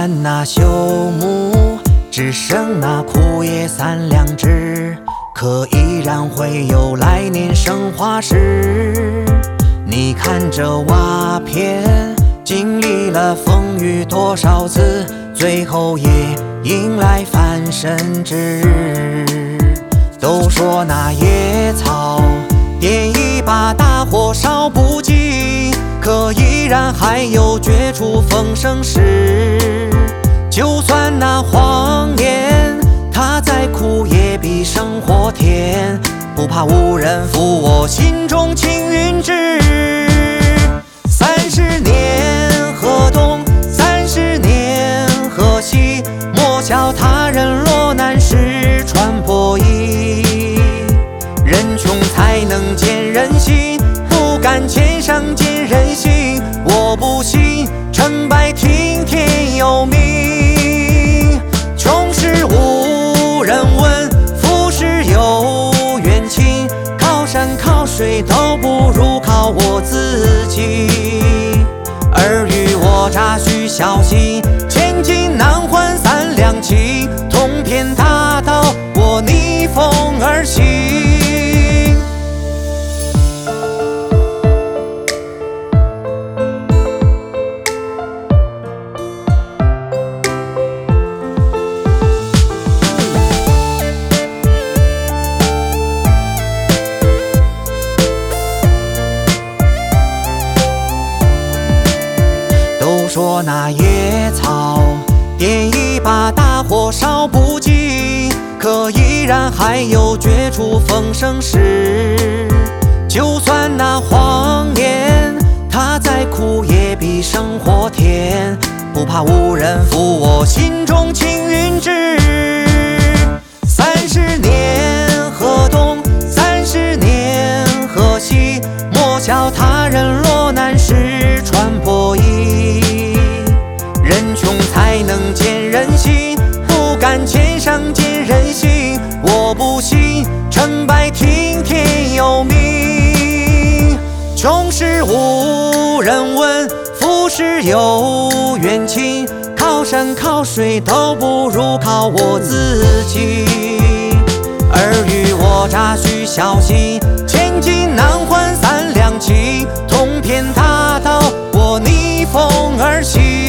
算那朽木只剩那枯叶3两枝，可依然会有来年生花时。你看这瓦片经历了风雨多少次，最后也迎来翻身之日。都说那野草点一把大火烧不尽，可依然还有绝处逢生时。就算那谎言它再苦也比生活甜，不怕无人负我心中青云志。30年河东，30年河西，莫笑他人落难时穿破衣。人穷才能见人心，不敢钱上见人心。我不信成败听天由命，穷时无人问，富时有冤亲。靠山靠水都不如靠我自己。尔虞我诈需小心，千金难换3两情。通篇大道我逆风而行。说那野草点一把大火烧不尽，可依然还有绝处逢生时。就算那谎言它再苦也比生活甜，不怕无人负我心中青云志。30年河东，30年河西，莫笑他人落难时穿破衣。人穷才能见人心，不敢钱上见人心。我不信成败听天由命，穷时无人问，富时有冤亲。靠山靠水都不如靠我自己。尔虞我诈需小心，千金难换3两情。通篇大道我逆风而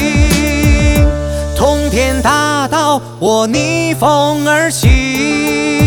行，通篇大道我逆风而行。